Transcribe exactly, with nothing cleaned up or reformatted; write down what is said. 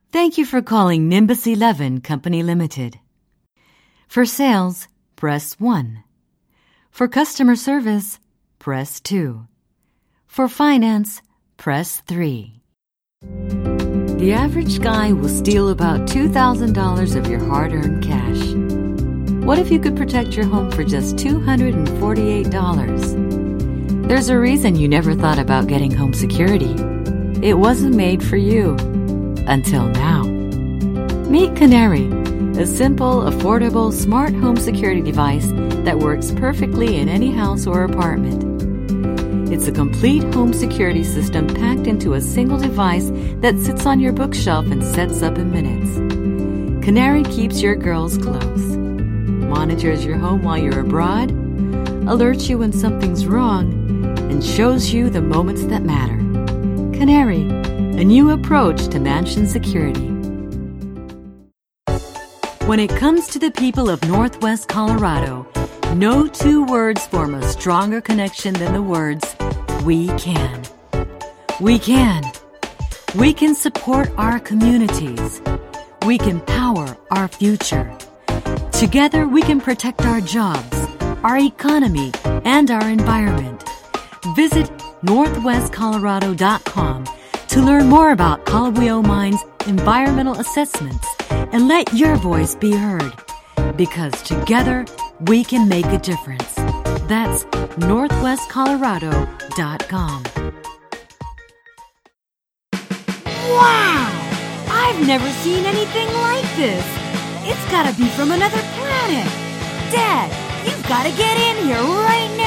Thank you for calling Nimbus eleven Company Limited. For sales, press one. For customer service, press two. For finance, press three. The average guy will steal about two thousand dollars of your hard-earned cash. What if you could protect your home for just two hundred forty-eight dollars? There's a reason you never thought about getting home security. It wasn't made for you. Until now. Meet Canary, a simple, affordable, smart home security device that works perfectly in any house or apartment. It's a complete home security system packed into a single device that sits on your bookshelf and sets up in minutes. Canary keeps your girls close, monitors your home while you're abroad, alerts you when something's wrong, and shows you the moments that matter. Canary, a new approach to mansion security. When it comes to the people of Northwest Colorado, no two words form a stronger connection than the words, we can. We can. We can support our communities. We can power our future. Together, we can protect our jobs, our economy, and our environment. Visit northwest colorado dot com to learn more about Kalawio Mine's environmental assessments and let your voice be heard. Because together, we can make a difference. That's northwest colorado dot com. Wow! I've never seen anything like this. It's gotta be from another planet. Dad, you've gotta get in here right